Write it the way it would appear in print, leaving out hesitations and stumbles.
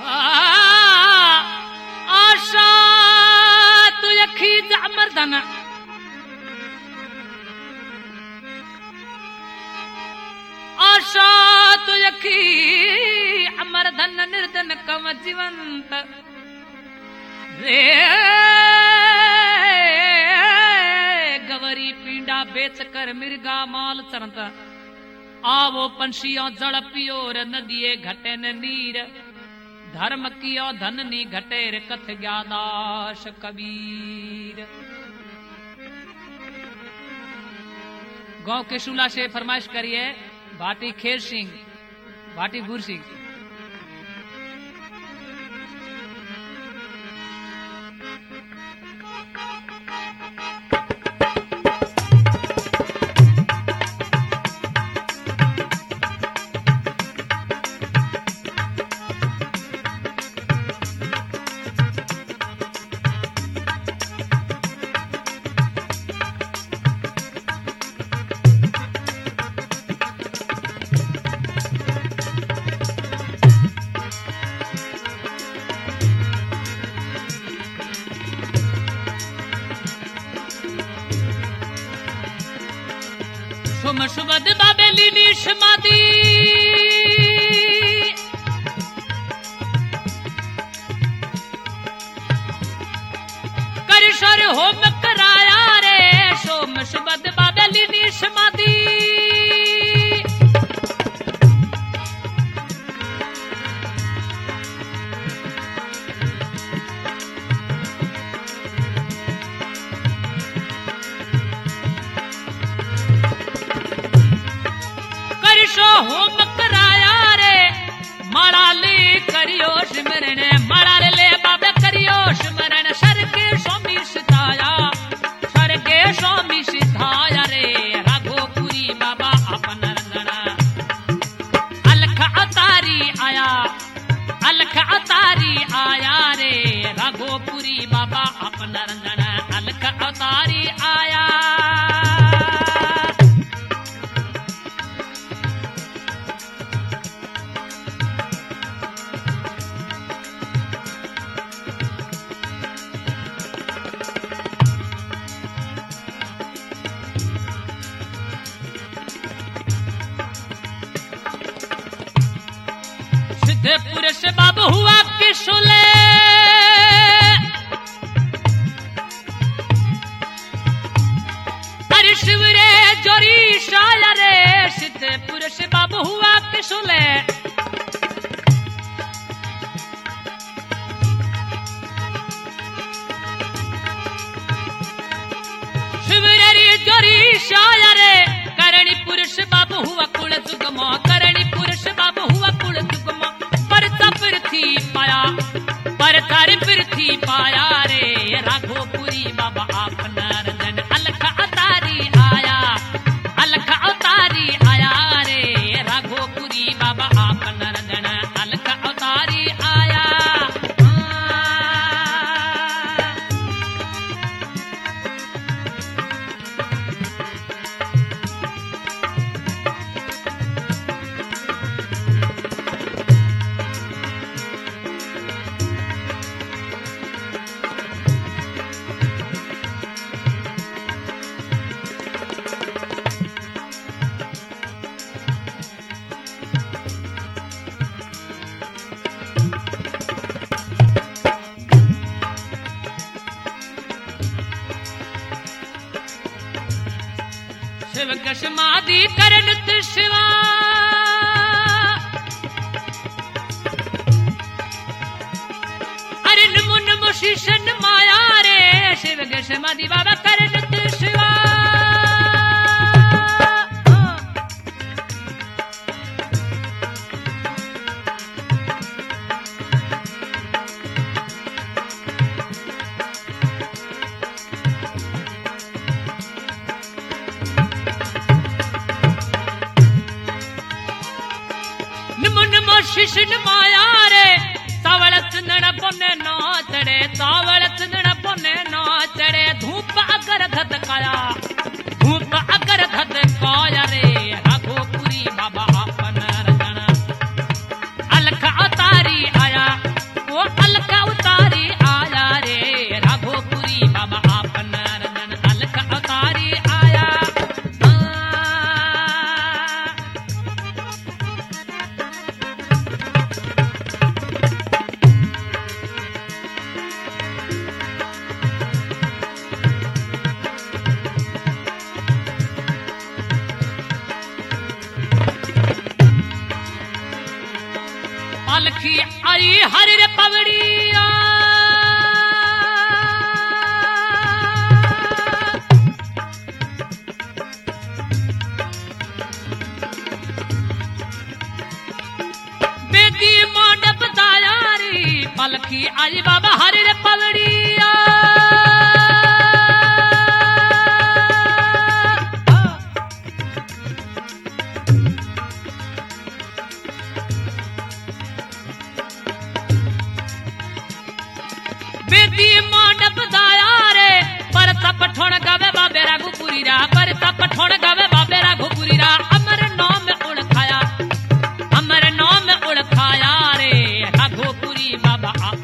आशा तु यखी मर्दन आशा तु यखी अमरधन निर्धन कम जीवंत रे गवरी पींडा बेच कर मिर्गा माल चरंत आवो पंछियों जड़ पियो र नदिये घटे न नीर धर्म कियो धन नी घटे रे कथ ज्ञादाश कबीर। गांव के शूला से फरमाइश करिए भाटी खेर सिंह भाटी भूर सिंह। सुबद बाबेली निशमादी करिशर होम कराया रे सोम सुबद बाबेली निशमादी होम कराया रे मड़ाले करियो सिमरन मड़ाले ले बाबे करियो सिमरन सरगे स्वामी सिधाया रे राघोपुरी बाबा अपन रंगना अलख अतारी आया रे राघोपुरी बाबा अपन रंगना अलख अतारी आया। पुरुष बाबू हुआ किशोले अरे शिवरे जोरी शायरे सिद्ध पुरुष बाबू हुआ किशोले शिवरे जोरी शायरे करणी पुरुष बाबू हुआ कुल जुगमो करणी पुरुष बाबू हुआ कुल जुगमो पर थारी पृथ्वी पाया रे राघोपुरी बाबा अपना रंजन अलख अतारी आया रे राघोपुरी बाबा अपना रंजन अलख अतारी आया। शिव समाधि करन शिवा अरे नमो नमो शीशन माया रे शिव समाधि बाबा करन शिवा शिशन माया रे तावल चंदन पोने नो चढ़े तावल चंदन पोने नो चढ़े धूप अगर धधकाया रे राघोपुरी बाबा अपन रंजना अलख अतारी आया पालखी आई हरि रे पवड़िया बेदी मंडप दायारी पालखी आई बाबा हरि रे पवड़िया बेदी मंडप दायारे पर तप ठोण गावे बाबे राघुपुरी रा पर तप ठोण गावे बाबे राघुपुरी रा अमर नाम उड़खाया रे राघुपुरी बाबा